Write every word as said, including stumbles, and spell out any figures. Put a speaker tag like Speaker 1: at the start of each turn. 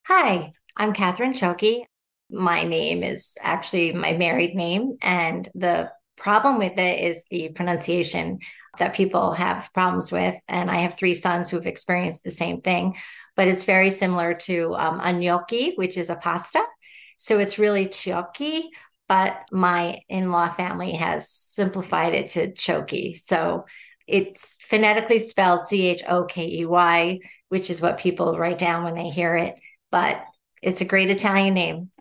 Speaker 1: Hi, I'm Catherine Choki. My name is actually my married name, and the problem with it is the pronunciation that people have problems with. And I have three sons who've experienced the same thing, but it's very similar to um, a gnocchi, which is a pasta. So it's really gnocchi, but my in-law family has simplified it to choki. So it's phonetically spelled C H O K E Y, which is what people write down when they hear it, but it's a great Italian name.